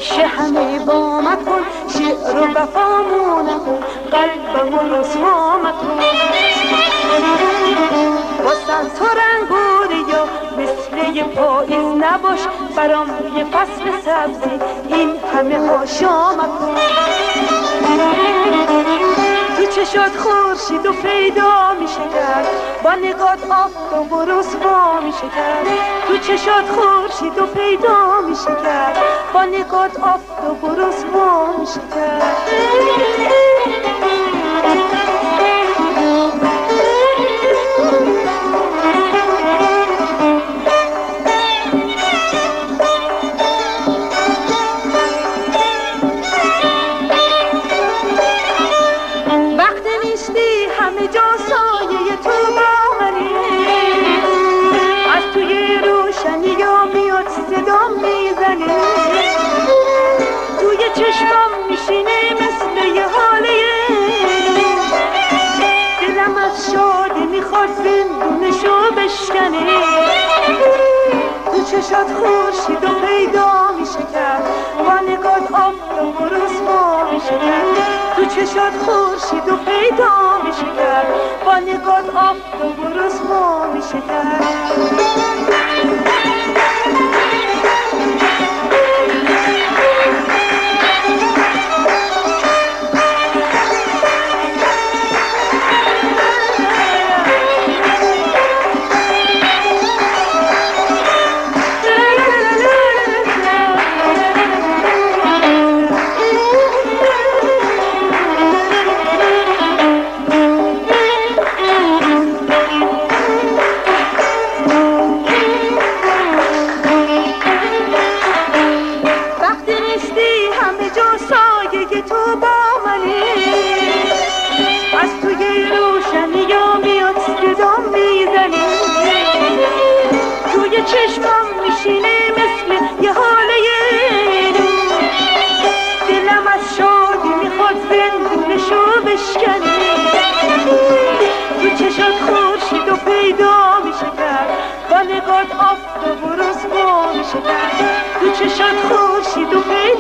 پیش همه با مکن، شعر و وفامو نکن، قلبمو رسوا مکن. واسم تو رنگوری یا مثل یه پاییز نباش، برام یه فصل سبزی این همه هاشا مکن. تو چشات خورشید و پیدا میشه کرد، با نگات آفتاب و رسوا میشه کرد. تو چشات خورشید و پیدا میشه کرد، با نگات آفتاب و رسوا میشه کرد. چشمم میشینه مثل یه حاله، دلم از شادی میخواد زندونشو بشکنه. تو چشات خورشید و پیدا میشه کرد، با نگات آفتاب و رسوا میشه کرد. تو چشات خورشید و پیدا میشه کرد، با نگات آفتاب و رسوا میشه کرد. چشمم میشینه مثل یه حاله، دلم از شادی میخواد زندونشو بشکنه. تو چشات خورشید و پیدا میشه کرد، با نگات آفتاب و رسوا میشه کرد. تو چشات خورشید و پیدا